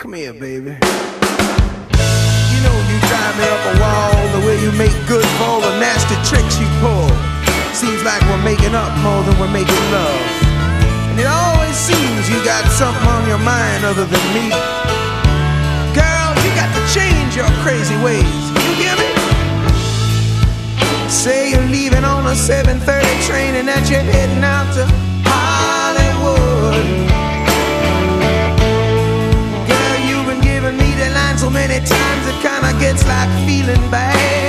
Come here, baby. You know you drive me up a wall, the way you make good for all the nasty tricks you pull. Seems like we're making up more than we're making love. And it always seems you got something on your mind other than me. Girl, you got to change your crazy ways. You hear me? Say you're leaving on a 7:30 train and that you're heading out to Hollywood. Girl, you've been giving me the line so many times it kinda gets like feeling bad.